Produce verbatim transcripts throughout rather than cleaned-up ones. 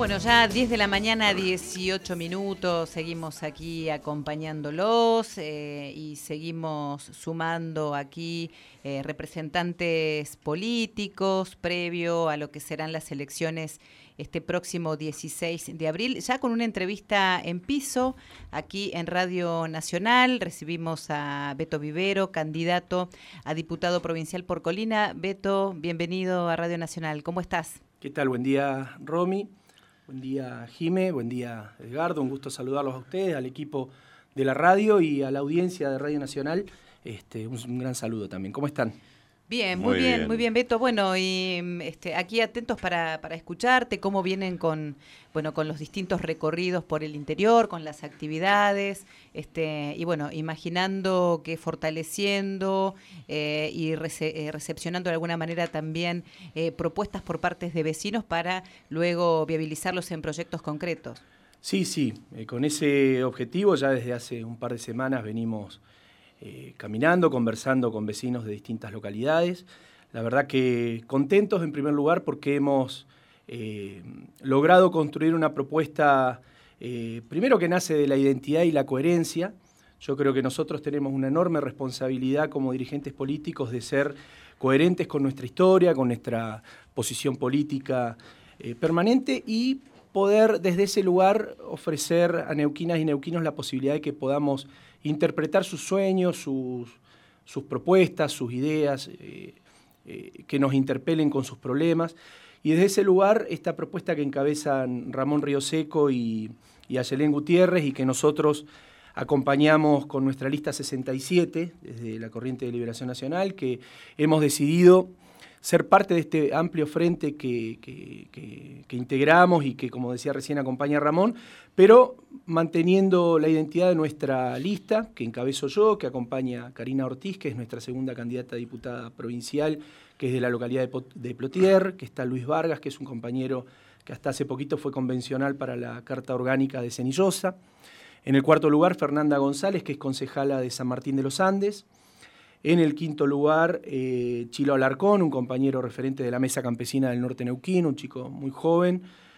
Bueno, ya diez de la mañana, dieciocho minutos, seguimos aquí acompañándolos eh, y seguimos sumando aquí eh, representantes políticos previo a lo que serán las elecciones este próximo dieciséis de abril, ya con una entrevista en piso aquí en Radio Nacional. Recibimos a Beto Vivero, candidato a diputado provincial por Colina. Beto, bienvenido a Radio Nacional. ¿Cómo estás? ¿Qué tal? Buen día, Romy. Buen día, Jime. Buen día, Edgardo. Un gusto saludarlos a ustedes, al equipo de la radio y a la audiencia de Radio Nacional. Este, un, un gran saludo también. ¿Cómo están? Bien, muy, muy bien, bien, muy bien, Beto. Bueno, y este, aquí atentos para, para escucharte, cómo vienen con, bueno, con los distintos recorridos por el interior, con las actividades, este, y bueno, imaginando que fortaleciendo eh, y rece eh, recepcionando de alguna manera también eh, propuestas por parte de vecinos para luego viabilizarlos en proyectos concretos. Sí, sí, eh, con ese objetivo ya desde hace un par de semanas venimos Eh, caminando, conversando con vecinos de distintas localidades. La verdad que contentos en primer lugar porque hemos eh, logrado construir una propuesta, eh, primero que nace de la identidad y la coherencia. Yo creo que nosotros tenemos una enorme responsabilidad como dirigentes políticos de ser coherentes con nuestra historia, con nuestra posición política eh, permanente y poder desde ese lugar ofrecer a neuquinas y neuquinos la posibilidad de que podamos interpretar sus sueños, sus, sus propuestas, sus ideas, eh, eh, que nos interpelen con sus problemas. Y desde ese lugar, esta propuesta que encabezan Ramón Rioseco y, y Ayelén Gutiérrez y que nosotros acompañamos con nuestra lista sesenta y siete, desde la Corriente de Liberación Nacional, que hemos decidido ser parte de este amplio frente que, que, que, que integramos y que, como decía recién, acompaña a Ramón, pero manteniendo la identidad de nuestra lista, que encabezo yo, que acompaña a Karina Ortiz, que es nuestra segunda candidata a diputada provincial, que es de la localidad de, de Plotier, que está Luis Vargas, que es un compañero que hasta hace poquito fue convencional para la Carta Orgánica de Cenillosa. En el cuarto lugar, Fernanda González, que es concejala de San Martín de los Andes. En el quinto lugar, eh, Chilo Alarcón, un compañero referente de la Mesa Campesina del Norte Neuquino, un chico muy joven.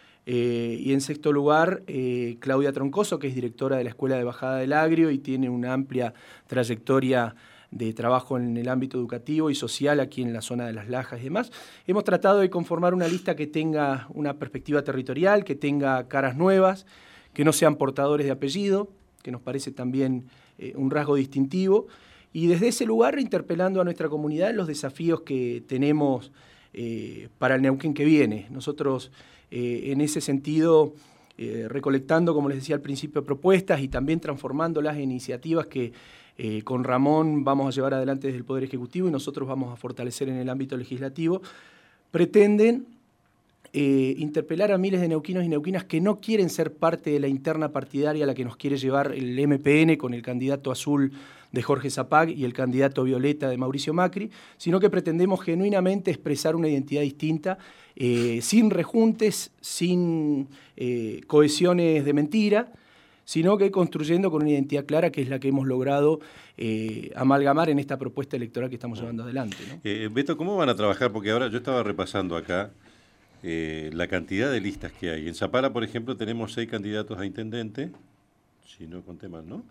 Eh, y en sexto lugar, eh, Claudia Troncoso, que es directora de la Escuela de Bajada del Agrio y tiene una amplia trayectoria de trabajo en el ámbito educativo y social aquí en la zona de Las Lajas y demás. Hemos tratado de conformar una lista que tenga una perspectiva territorial, que tenga caras nuevas, que no sean portadores de apellido, que nos parece también eh, un rasgo distintivo. Y desde ese lugar interpelando a nuestra comunidad en los desafíos que tenemos eh, para el Neuquén que viene. Nosotros eh, en ese sentido, eh, recolectando, como les decía al principio, propuestas y también transformándolas en iniciativas que eh, con Ramón vamos a llevar adelante desde el Poder Ejecutivo y nosotros vamos a fortalecer en el ámbito legislativo, pretenden Eh, interpelar a miles de neuquinos y neuquinas que no quieren ser parte de la interna partidaria a la que nos quiere llevar el M P N con el candidato azul de Jorge Zapag y el candidato violeta de Mauricio Macri, sino que pretendemos genuinamente expresar una identidad distinta, eh, sin rejuntes, sin eh, cohesiones de mentira, sino que construyendo con una identidad clara que es la que hemos logrado eh, amalgamar en esta propuesta electoral que estamos llevando adelante, ¿no? Eh, Beto, ¿cómo van a trabajar? Porque ahora yo estaba repasando acá Eh, la cantidad de listas que hay. En Zapala, por ejemplo, tenemos seis candidatos a intendente, si no conté mal, ¿no?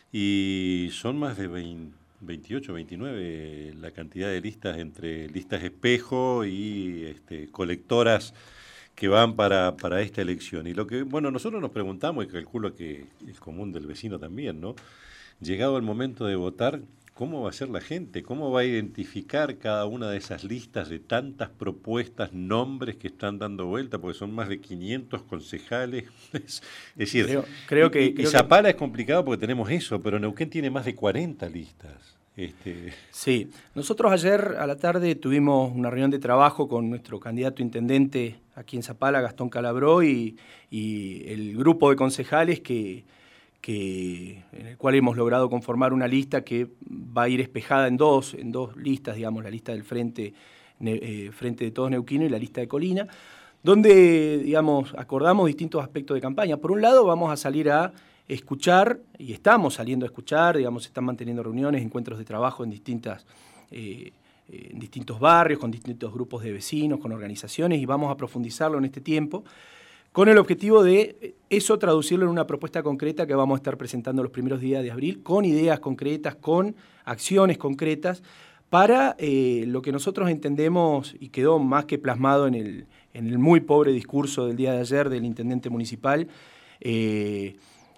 Y son más de veinte, veintiocho, veintinueve la cantidad de listas entre listas espejo y este, colectoras que van para, para esta elección. Y lo que, bueno, nosotros nos preguntamos, y calculo que el común del vecino también, ¿no? Llegado el momento de votar, ¿cómo va a ser la gente? ¿Cómo va a identificar cada una de esas listas de tantas propuestas, nombres que están dando vuelta? Porque son más de quinientos concejales. Es, es decir, creo, creo que, y, creo y Zapala que... es complicado porque tenemos eso, pero Neuquén tiene más de cuarenta listas. Este... Sí, nosotros ayer a la tarde tuvimos una reunión de trabajo con nuestro candidato intendente aquí en Zapala, Gastón Calabró, y, y el grupo de concejales que... Que, en el cual hemos logrado conformar una lista que va a ir espejada en dos, en dos listas, digamos, la lista del Frente, eh, Frente de Todos Neuquino y la lista de Colina, donde, digamos, acordamos distintos aspectos de campaña. Por un lado, vamos a salir a escuchar, y estamos saliendo a escuchar, digamos, se están manteniendo reuniones, encuentros de trabajo en distintas... Eh, en distintos barrios, con distintos grupos de vecinos, con organizaciones, y vamos a profundizarlo en este tiempo. con el objetivo de eso traducirlo en una propuesta concreta que vamos a estar presentando los primeros días de abril, con ideas concretas, con acciones concretas, para eh, lo que nosotros entendemos, y quedó más que plasmado en el, en el muy pobre discurso del día de ayer del intendente municipal, eh,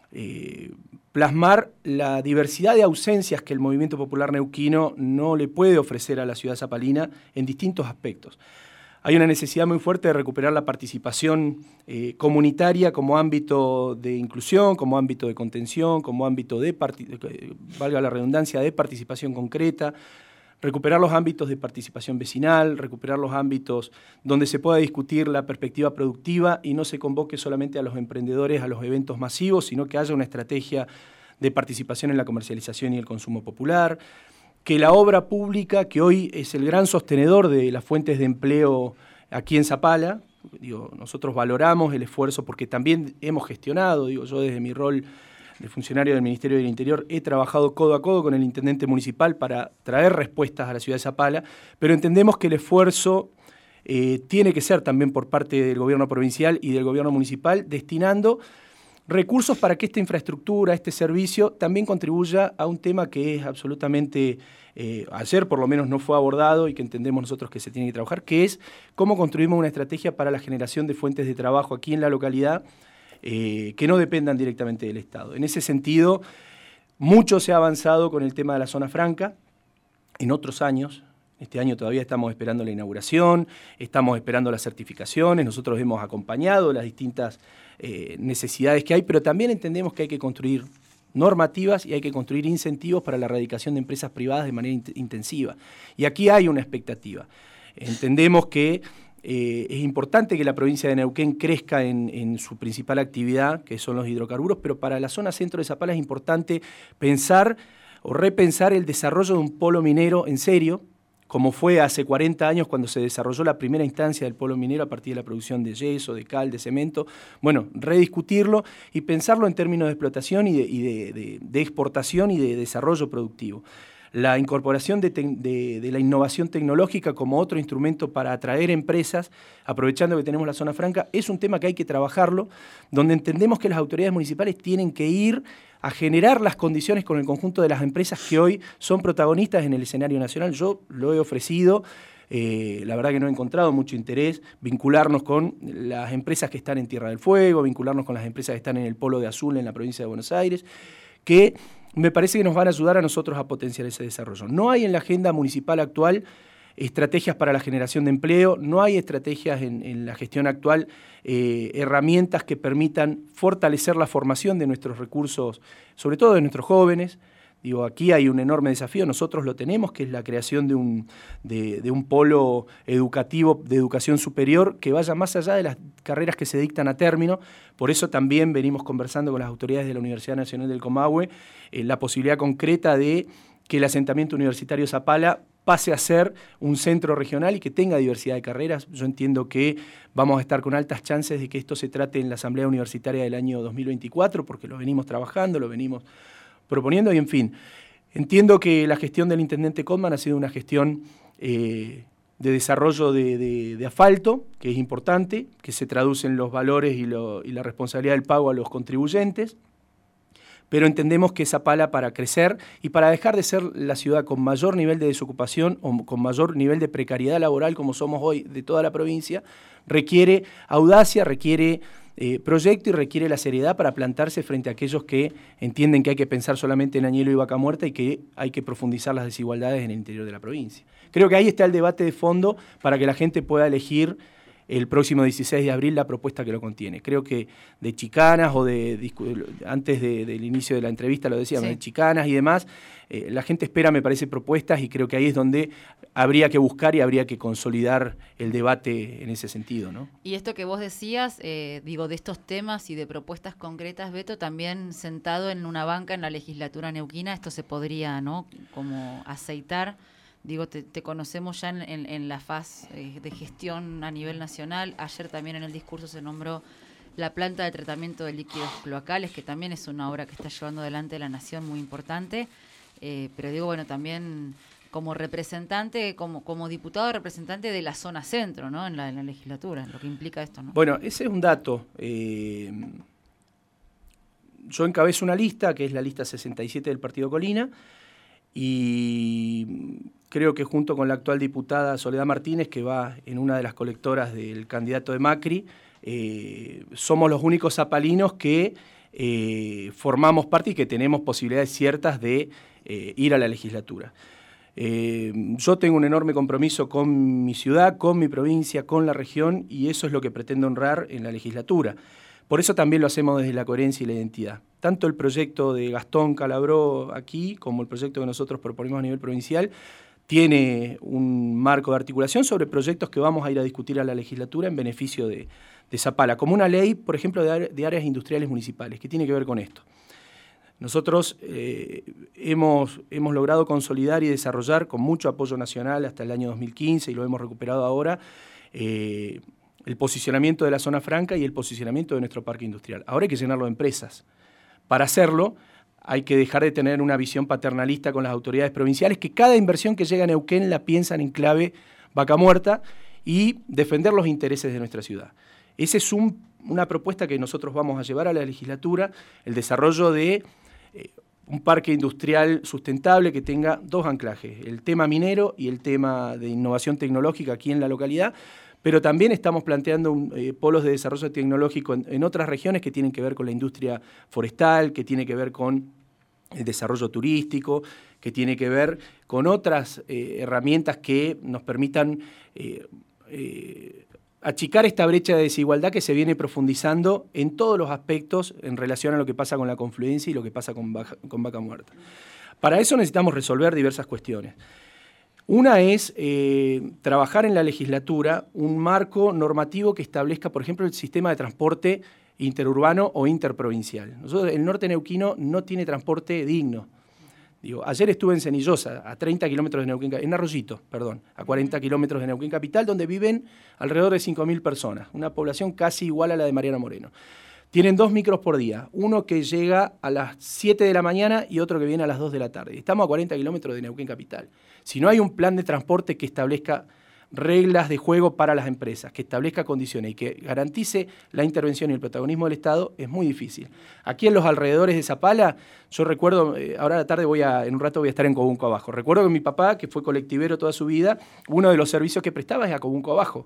eh, plasmar la diversidad de ausencias que el movimiento popular neuquino no le puede ofrecer a la ciudad zapalina en distintos aspectos. Hay una necesidad muy fuerte de recuperar la participación eh, comunitaria como ámbito de inclusión, como ámbito de contención, como ámbito de, valga la redundancia, de participación concreta, recuperar los ámbitos de participación vecinal, recuperar los ámbitos donde se pueda discutir la perspectiva productiva y no se convoque solamente a los emprendedores a los eventos masivos, sino que haya una estrategia de participación en la comercialización y el consumo popular, que la obra pública, que hoy es el gran sostenedor de las fuentes de empleo aquí en Zapala, digo, nosotros valoramos el esfuerzo porque también hemos gestionado, digo, yo desde mi rol de funcionario del Ministerio del Interior he trabajado codo a codo con el intendente municipal para traer respuestas a la ciudad de Zapala, pero entendemos que el esfuerzo eh, tiene que ser también por parte del gobierno provincial y del gobierno municipal, destinando recursos para que esta infraestructura, este servicio, también contribuya a un tema que es absolutamente, eh, ayer por lo menos no fue abordado y que entendemos nosotros que se tiene que trabajar, que es cómo construimos una estrategia para la generación de fuentes de trabajo aquí en la localidad eh, que no dependan directamente del Estado. En ese sentido, mucho se ha avanzado con el tema de la zona franca en otros años. Este año todavía estamos esperando la inauguración, estamos esperando las certificaciones, nosotros hemos acompañado las distintas eh, necesidades que hay, pero también entendemos que hay que construir normativas y hay que construir incentivos para la erradicación de empresas privadas de manera int- intensiva. Y aquí hay una expectativa. Entendemos que eh, es importante que la provincia de Neuquén crezca en, en su principal actividad, que son los hidrocarburos, pero para la zona centro de Zapala es importante pensar o repensar el desarrollo de un polo minero en serio, como fue hace cuarenta años cuando se desarrolló la primera instancia del polo minero a partir de la producción de yeso, de cal, de cemento. Bueno, rediscutirlo y pensarlo en términos de explotación y de, y de, de, de exportación y de desarrollo productivo. La incorporación de, te, de, de la innovación tecnológica como otro instrumento para atraer empresas, aprovechando que tenemos la zona franca, es un tema que hay que trabajarlo, donde entendemos que las autoridades municipales tienen que ir a generar las condiciones con el conjunto de las empresas que hoy son protagonistas en el escenario nacional. Yo lo he ofrecido, eh, la verdad que no he encontrado mucho interés, vincularnos con las empresas que están en Tierra del Fuego, vincularnos con las empresas que están en el Polo de Azul en la provincia de Buenos Aires, que me parece que nos van a ayudar a nosotros a potenciar ese desarrollo. No hay en la agenda municipal actual estrategias para la generación de empleo, no hay estrategias en, en la gestión actual, eh, herramientas que permitan fortalecer la formación de nuestros recursos, sobre todo de nuestros jóvenes. Digo, aquí hay un enorme desafío, nosotros lo tenemos, que es la creación de un, de, de un polo educativo de educación superior que vaya más allá de las carreras que se dictan a término. Por eso también venimos conversando con las autoridades de la Universidad Nacional del Comahue eh, la posibilidad concreta de que el asentamiento universitario Zapala pase a ser un centro regional y que tenga diversidad de carreras. Yo entiendo que vamos a estar con altas chances de que esto se trate en la Asamblea Universitaria del año dos mil veinticuatro, porque lo venimos trabajando, lo venimos proponiendo y, en fin, entiendo que la gestión del intendente Codman ha sido una gestión eh, de desarrollo de, de, de asfalto, que es importante, que se traduce en los valores y, lo, y la responsabilidad del pago a los contribuyentes, pero entendemos que Zapala, para crecer y para dejar de ser la ciudad con mayor nivel de desocupación o con mayor nivel de precariedad laboral como somos hoy de toda la provincia, requiere audacia, requiere eh, proyecto y requiere la seriedad para plantarse frente a aquellos que entienden que hay que pensar solamente en añelo y vaca muerta y que hay que profundizar las desigualdades en el interior de la provincia. Creo que ahí está el debate de fondo para que la gente pueda elegir el próximo dieciséis de abril la propuesta que lo contiene. Creo que de chicanas o de, antes de, del inicio de la entrevista lo decíamos, sí. de chicanas y demás, eh, la gente espera, me parece, propuestas y creo que ahí es donde habría que buscar y habría que consolidar el debate en ese sentido, ¿no? Y esto que vos decías, eh, digo, de estos temas y de propuestas concretas, Beto, también sentado en una banca en la legislatura neuquina, esto se podría, ¿no?, como aceitar. Digo, te, te conocemos ya en, en, en la faz eh, de gestión a nivel nacional. Ayer también en el discurso se nombró la planta de tratamiento de líquidos cloacales, que también es una obra que está llevando adelante la Nación muy importante. Eh, pero digo, bueno, también como representante, como, como diputado representante de la zona centro, ¿no? En la, en la legislatura, lo que implica esto, ¿no? Bueno, ese es un dato. Eh, yo encabezo una lista, que es la lista sesenta y siete del Partido Colina, y creo que junto con la actual diputada Soledad Martínez, que va en una de las colectoras del candidato de Macri, eh, somos los únicos zapalinos que eh, formamos parte y que tenemos posibilidades ciertas de eh, ir a la legislatura. Eh, yo tengo un enorme compromiso con mi ciudad, con mi provincia, con la región, y eso es lo que pretendo honrar en la legislatura. Por eso también lo hacemos desde la coherencia y la identidad. Tanto el proyecto de Gastón Calabró aquí, como el proyecto que nosotros proponemos a nivel provincial, tiene un marco de articulación sobre proyectos que vamos a ir a discutir a la legislatura en beneficio de, de Zapala, como una ley, por ejemplo, de, de áreas industriales municipales, que tiene que ver con esto. Nosotros eh, hemos, hemos logrado consolidar y desarrollar con mucho apoyo nacional hasta el año dos mil quince, y lo hemos recuperado ahora, eh, el posicionamiento de la zona franca y el posicionamiento de nuestro parque industrial. Ahora hay que llenarlo de empresas. Para hacerlo hay que dejar de tener una visión paternalista con las autoridades provinciales, que cada inversión que llega a Neuquén la piensan en clave Vaca Muerta, y defender los intereses de nuestra ciudad. Esa es un, una propuesta que nosotros vamos a llevar a la legislatura, el desarrollo de eh, un parque industrial sustentable que tenga dos anclajes, el tema minero y el tema de innovación tecnológica aquí en la localidad, pero también estamos planteando un, eh, polos de desarrollo tecnológico en, en otras regiones que tienen que ver con la industria forestal, que tiene que ver con el desarrollo turístico, que tiene que ver con otras eh, herramientas que nos permitan eh, eh, achicar esta brecha de desigualdad que se viene profundizando en todos los aspectos en relación a lo que pasa con la confluencia y lo que pasa con, Baja, con Vaca Muerta. Para eso necesitamos resolver diversas cuestiones. Una es eh, trabajar en la legislatura un marco normativo que establezca, por ejemplo, el sistema de transporte interurbano o interprovincial. Nosotros, el norte neuquino no tiene transporte digno. Digo, ayer estuve en Cenillosa, a treinta kilómetros de Neuquén, en Arroyito, perdón, a cuarenta kilómetros de Neuquén Capital, donde viven alrededor de cinco mil personas, una población casi igual a la de Mariana Moreno. Tienen dos micros por día, uno que llega a las siete de la mañana y otro que viene a las dos de la tarde. Estamos a cuarenta kilómetros de Neuquén Capital. Si no hay un plan de transporte que establezca reglas de juego para las empresas, que establezca condiciones y que garantice la intervención y el protagonismo del Estado, es muy difícil. Aquí en los alrededores de Zapala, yo recuerdo, eh, ahora a la tarde voy a, en un rato voy a estar en Cobunco Abajo. Recuerdo que mi papá, que fue colectivero toda su vida, uno de los servicios que prestaba es a Cobunco Abajo.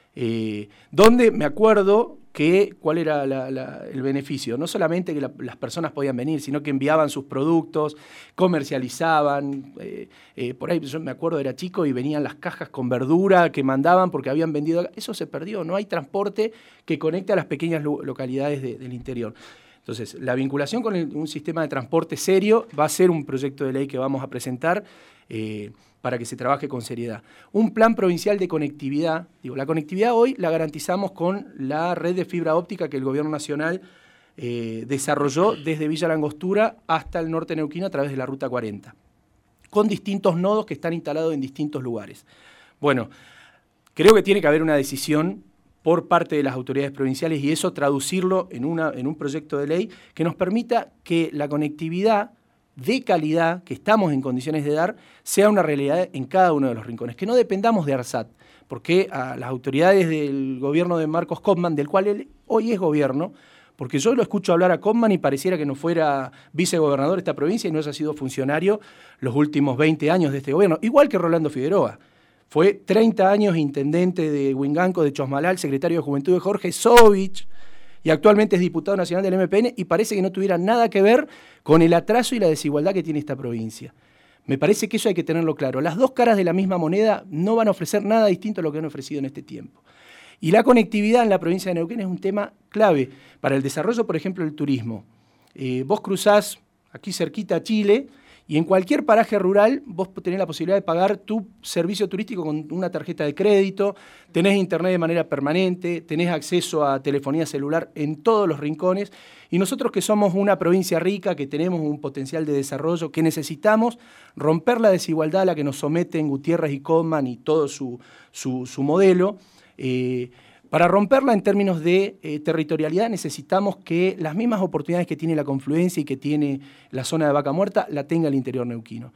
Eh, donde me acuerdo que cuál era la, la, el beneficio, no solamente que la, las personas podían venir, sino que enviaban sus productos, comercializaban, eh, eh, por ahí yo me acuerdo era chico y venían las cajas con verdura que mandaban porque habían vendido, eso se perdió, no hay transporte que conecte a las pequeñas lo, localidades de, del interior. Entonces, la vinculación con el, un sistema de transporte serio va a ser un proyecto de ley que vamos a presentar eh, para que se trabaje con seriedad. Un plan provincial de conectividad, digo, la conectividad hoy la garantizamos con la red de fibra óptica que el Gobierno Nacional eh, desarrolló desde Villa Langostura hasta el norte neuquino a través de la Ruta cuarenta, con distintos nodos que están instalados en distintos lugares. Bueno, creo que tiene que haber una decisión por parte de las autoridades provinciales y eso traducirlo en, una, en un proyecto de ley que nos permita que la conectividad de calidad que estamos en condiciones de dar sea una realidad en cada uno de los rincones, que no dependamos de ARSAT, porque a las autoridades del gobierno de Marcos Copman, del cual él hoy es gobierno, porque yo lo escucho hablar a Copman y pareciera que no fuera vicegobernador de esta provincia y no haya sido funcionario los últimos veinte años de este gobierno, igual que Rolando Figueroa. Fue treinta años intendente de Huinganco, de Chosmalal, secretario de Juventud de Jorge Sovich, y actualmente es diputado nacional del M P N, y parece que no tuviera nada que ver con el atraso y la desigualdad que tiene esta provincia. Me parece que eso hay que tenerlo claro. Las dos caras de la misma moneda no van a ofrecer nada distinto a lo que han ofrecido en este tiempo. Y la conectividad en la provincia de Neuquén es un tema clave para el desarrollo, por ejemplo, del turismo. Eh, vos cruzás aquí cerquita a Chile, y en cualquier paraje rural vos tenés la posibilidad de pagar tu servicio turístico con una tarjeta de crédito, tenés internet de manera permanente, tenés acceso a telefonía celular en todos los rincones, y nosotros que somos una provincia rica, que tenemos un potencial de desarrollo, que necesitamos romper la desigualdad a la que nos someten Gutiérrez y Copman y todo su, su, su modelo, eh, para romperla en términos de eh, territorialidad necesitamos que las mismas oportunidades que tiene la confluencia y que tiene la zona de Vaca Muerta la tenga el interior neuquino.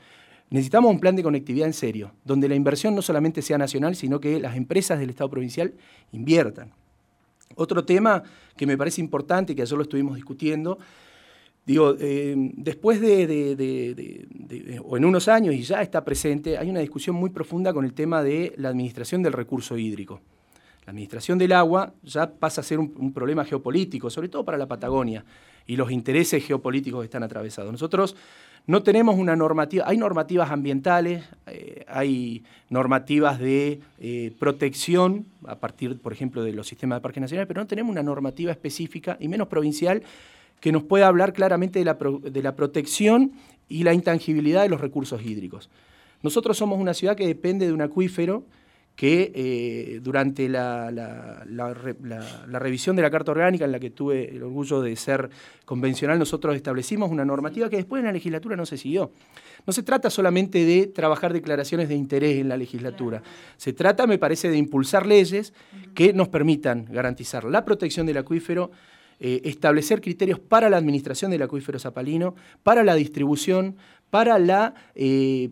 Necesitamos un plan de conectividad en serio, donde la inversión no solamente sea nacional, sino que las empresas del Estado provincial inviertan. Otro tema que me parece importante, que ayer lo estuvimos discutiendo, digo, eh, después de, de, de, de, de, de, o en unos años, y ya está presente, hay una discusión muy profunda con el tema de la administración del recurso hídrico. La administración del agua ya pasa a ser un, un problema geopolítico, sobre todo para la Patagonia, y los intereses geopolíticos que están atravesados. Nosotros no tenemos una normativa, hay normativas ambientales, eh, hay normativas de eh, protección, a partir, por ejemplo, de los sistemas de parques nacionales, pero no tenemos una normativa específica, y menos provincial, que nos pueda hablar claramente de la, pro, de la protección y la intangibilidad de los recursos hídricos. Nosotros somos una ciudad que depende de un acuífero que eh, durante la, la, la, la, la revisión de la Carta Orgánica, en la que tuve el orgullo de ser convencional, nosotros establecimos una normativa que después en la legislatura no se siguió. No se trata solamente de trabajar declaraciones de interés en la legislatura, se trata, me parece, de impulsar leyes que nos permitan garantizar la protección del acuífero, eh, establecer criterios para la administración del acuífero zapalino, para la distribución, para, la, eh,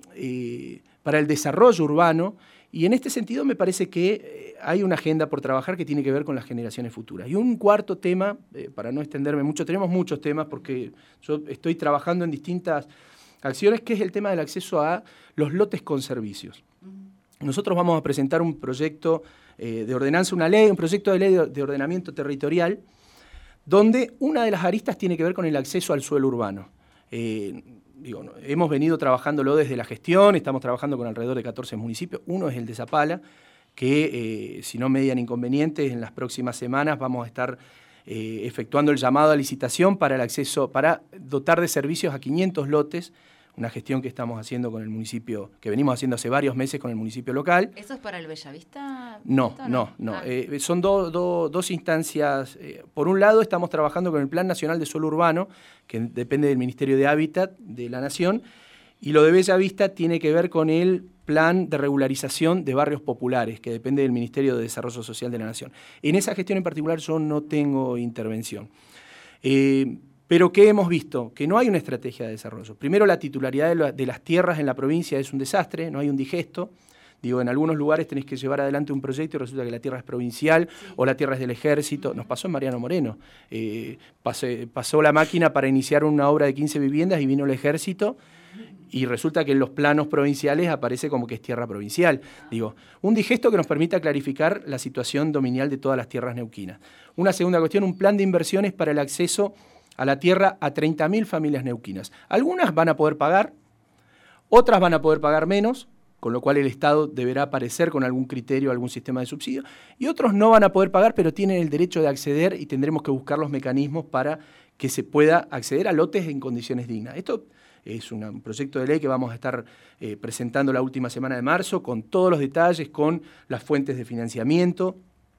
eh, para el desarrollo urbano. Y en este sentido me parece que hay una agenda por trabajar que tiene que ver con las generaciones futuras. Y un cuarto tema, eh, para no extenderme mucho, tenemos muchos temas porque yo estoy trabajando en distintas acciones, que es el tema del acceso a los lotes con servicios. Nosotros vamos a presentar un proyecto eh, de ordenanza, una ley, un proyecto de ley de, de ordenamiento territorial, donde una de las aristas tiene que ver con el acceso al suelo urbano. Eh, Digo, hemos venido trabajándolo desde la gestión, estamos trabajando con alrededor de catorce municipios. Uno es el de Zapala, que eh, si no median inconvenientes, en las próximas semanas vamos a estar eh, efectuando el llamado a licitación para el acceso, para dotar de servicios a quinientos lotes, una gestión que estamos haciendo con el municipio, que venimos haciendo hace varios meses con el municipio local. ¿Eso es para el Bellavista? No, no, no. no. Ah. Eh, son do, do, dos instancias. Eh, por un lado, estamos trabajando con el Plan Nacional de Suelo Urbano, que depende del Ministerio de Hábitat de la Nación, y lo de Bellavista tiene que ver con el Plan de Regularización de Barrios Populares, que depende del Ministerio de Desarrollo Social de la Nación. En esa gestión en particular yo no tengo intervención. Eh, Pero ¿qué hemos visto? Que no hay una estrategia de desarrollo. Primero, la titularidad de, la, de las tierras en la provincia es un desastre, no hay un digesto. Digo, en algunos lugares tenés que llevar adelante un proyecto y resulta que la tierra es provincial sí. o la tierra es del ejército. Nos pasó en Mariano Moreno. Eh, pasé, pasó la máquina para iniciar una obra de quince viviendas y vino el ejército y resulta que en los planos provinciales aparece como que es tierra provincial. Digo, un digesto que nos permita clarificar la situación dominial de todas las tierras neuquinas. Una segunda cuestión, un plan de inversiones para el acceso a la tierra a treinta mil familias neuquinas. Algunas van a poder pagar, otras van a poder pagar menos, con lo cual el Estado deberá aparecer con algún criterio, algún sistema de subsidio, y otros no van a poder pagar, pero tienen el derecho de acceder y tendremos que buscar los mecanismos para que se pueda acceder a lotes en condiciones dignas. Esto es una, un proyecto de ley que vamos a estar eh, presentando la última semana de marzo, con todos los detalles, con las fuentes de financiamiento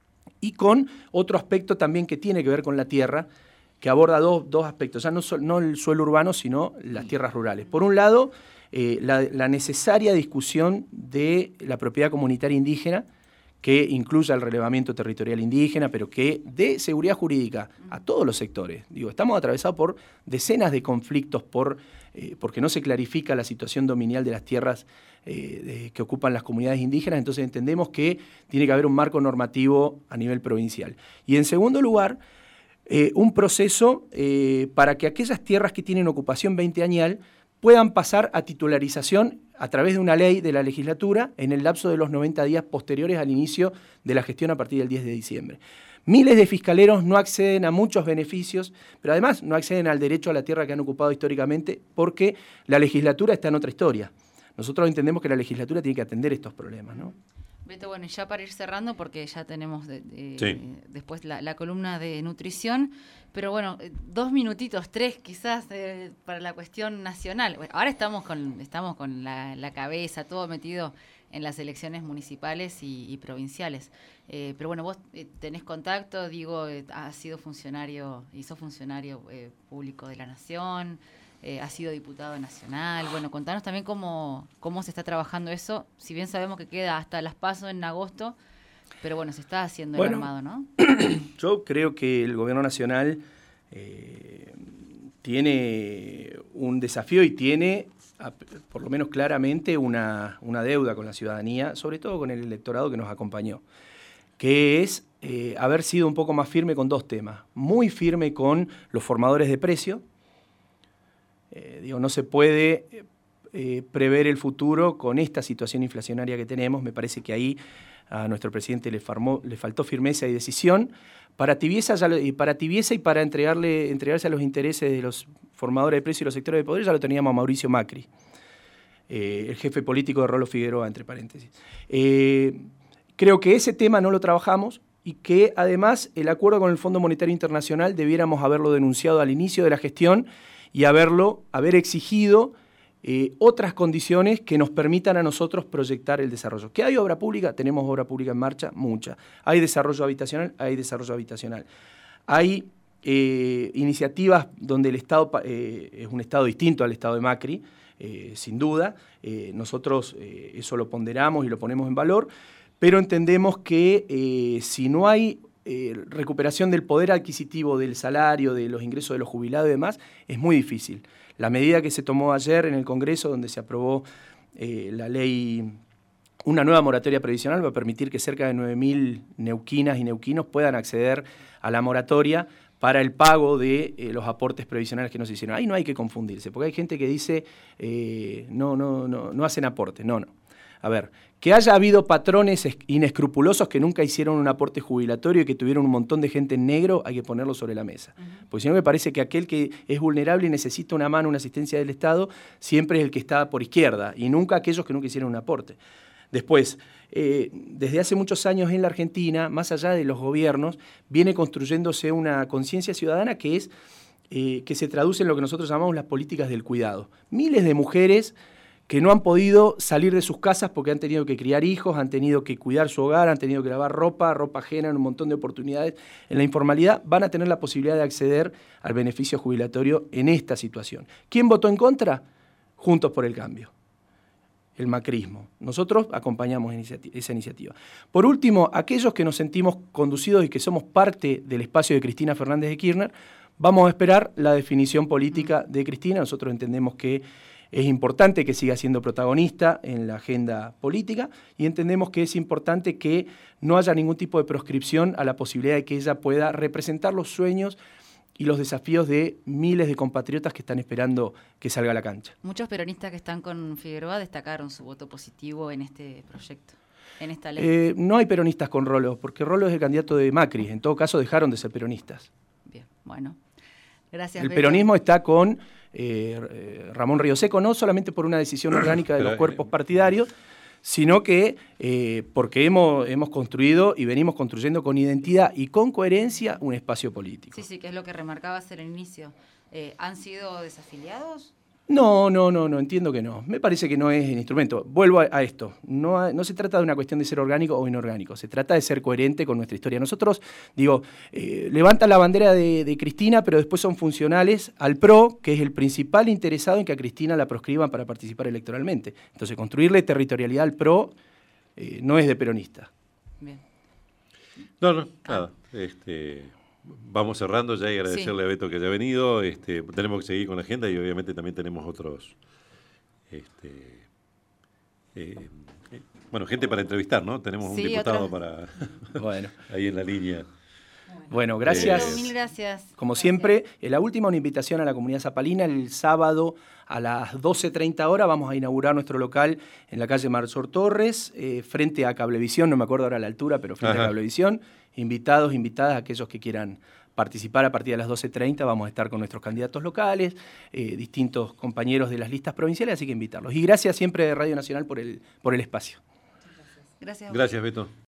y con otro aspecto también que tiene que ver con la tierra, que aborda dos, dos aspectos, ya no, so, no el suelo urbano, sino las tierras rurales. Por un lado, eh, la, la necesaria discusión de la propiedad comunitaria indígena, que incluya el relevamiento territorial indígena, pero que dé seguridad jurídica a todos los sectores. Digo, estamos atravesados por decenas de conflictos por, eh, porque no se clarifica la situación dominial de las tierras eh, de, que ocupan las comunidades indígenas, entonces entendemos que tiene que haber un marco normativo a nivel provincial. Y en segundo lugar, Eh, un proceso eh, para que aquellas tierras que tienen ocupación veinteañal puedan pasar a titularización a través de una ley de la legislatura en el lapso de los noventa días posteriores al inicio de la gestión a partir del diez de diciembre. Miles de fiscaleros no acceden a muchos beneficios, pero además no acceden al derecho a la tierra que han ocupado históricamente porque la legislatura está en otra historia. Nosotros entendemos que la legislatura tiene que atender estos problemas, ¿no? Beto, bueno, ya para ir cerrando, porque ya tenemos de, de, sí. después la, la columna de nutrición, pero bueno, dos minutitos, tres quizás eh, para la cuestión nacional. Bueno, ahora estamos con estamos con la, la cabeza, todo metido en las elecciones municipales y, y provinciales. Eh, pero bueno, vos eh, tenés contacto, digo, eh, has sido funcionario, y sos funcionario eh, público de la Nación, Eh, ha sido diputado nacional. Bueno, contanos también cómo, cómo se está trabajando eso, si bien sabemos que queda hasta las PASO en agosto, pero bueno, se está haciendo bueno, el armado, ¿no? Yo creo que el gobierno nacional eh, tiene un desafío y tiene a, por lo menos claramente, una, una deuda con la ciudadanía, sobre todo con el electorado que nos acompañó, que es eh, haber sido un poco más firme con dos temas. Muy firme con los formadores de precio. Eh, digo, no se puede eh, prever el futuro con esta situación inflacionaria que tenemos. Me parece que ahí a nuestro presidente le, farmó, le faltó firmeza y decisión. Para tibieza, ya lo, y para tibieza y para entregarle, entregarse a los intereses de los formadores de precios y los sectores de poder, ya lo teníamos a Mauricio Macri, eh, el jefe político de Rolo Figueroa, entre paréntesis. Eh, creo que ese tema no lo trabajamos y que además el acuerdo con el Fondo Monetario Internacional debiéramos haberlo denunciado al inicio de la gestión y haberlo, haber exigido eh, otras condiciones que nos permitan a nosotros proyectar el desarrollo. ¿Que hay obra pública? Tenemos obra pública en marcha, mucha. ¿Hay desarrollo habitacional? Hay desarrollo habitacional. Hay eh, iniciativas donde el Estado eh, es un Estado distinto al Estado de Macri, eh, sin duda. Eh, nosotros eh, eso lo ponderamos y lo ponemos en valor, pero entendemos que eh, si no hay eh, recuperación del poder adquisitivo, del salario, de los ingresos de los jubilados y demás, es muy difícil. La medida que se tomó ayer en el Congreso, donde se aprobó eh, la ley, una nueva moratoria previsional, va a permitir que cerca de nueve mil neuquinas y neuquinos puedan acceder a la moratoria para el pago de eh, los aportes previsionales que no se hicieron. Ahí no hay que confundirse, porque hay gente que dice, eh, no, no, no, no hacen aportes. No, no. A ver, que haya habido patrones inescrupulosos que nunca hicieron un aporte jubilatorio y que tuvieron un montón de gente en negro, hay que ponerlo sobre la mesa. Uh-huh. Porque si no, me parece que aquel que es vulnerable y necesita una mano, una asistencia del Estado, siempre es el que está por izquierda, y nunca aquellos que nunca hicieron un aporte. Después, eh, desde hace muchos años en la Argentina, más allá de los gobiernos, viene construyéndose una conciencia ciudadana que es eh, que se traduce en lo que nosotros llamamos las políticas del cuidado. Miles de mujeres que no han podido salir de sus casas porque han tenido que criar hijos, han tenido que cuidar su hogar, han tenido que lavar ropa, ropa ajena, un montón de oportunidades en la informalidad, van a tener la posibilidad de acceder al beneficio jubilatorio en esta situación. ¿Quién votó en contra? Juntos por el Cambio, el macrismo. Nosotros acompañamos esa iniciativa. Por último, aquellos que nos sentimos conducidos y que somos parte del espacio de Cristina Fernández de Kirchner, vamos a esperar la definición política de Cristina. Nosotros entendemos que es importante que siga siendo protagonista en la agenda política y entendemos que es importante que no haya ningún tipo de proscripción a la posibilidad de que ella pueda representar los sueños y los desafíos de miles de compatriotas que están esperando que salga a la cancha. Muchos peronistas que están con Figueroa destacaron su voto positivo en este proyecto, en esta ley. Eh, no hay peronistas con Rolo, porque Rolo es el candidato de Macri. En todo caso, dejaron de ser peronistas. Bien, bueno. Gracias, El Beto. peronismo está con eh, Ramón Río Seco, no solamente por una decisión orgánica de los cuerpos partidarios, sino que eh, porque hemos, hemos construido y venimos construyendo con identidad y con coherencia un espacio político. Sí, sí, que es lo que remarcabas al inicio. Eh, ¿Han sido desafiliados? No, no, no, no, entiendo que no. Me parece que no es el instrumento. Vuelvo a, a esto. No, no se trata de una cuestión de ser orgánico o inorgánico. Se trata de ser coherente con nuestra historia. Nosotros, digo, eh, levantan la bandera de, de Cristina, pero después son funcionales al P R O, que es el principal interesado en que a Cristina la proscriban para participar electoralmente. Entonces, construirle territorialidad al P R O eh, no es de peronista. Bien. No, no, nada. Ah. Este... Vamos cerrando ya y agradecerle sí. a Beto que haya venido. Este, tenemos que seguir con la agenda y obviamente también tenemos otros, este, eh, eh, bueno, gente para entrevistar, ¿no? Tenemos sí, un diputado otra... para bueno. ahí en la línea. Bueno, gracias. Eh, Mil gracias. Como gracias. siempre, en la última una invitación a la comunidad zapalina. El sábado a las doce treinta horas vamos a inaugurar nuestro local en la calle Marzor Torres, eh, frente a Cablevisión, no me acuerdo ahora la altura, pero frente Ajá. a Cablevisión. Invitados, invitadas, aquellos que quieran participar a partir de las doce treinta, vamos a estar con nuestros candidatos locales, eh, distintos compañeros de las listas provinciales, así que invitarlos. Y gracias siempre de Radio Nacional por el, por el espacio. Gracias. Gracias, Beto.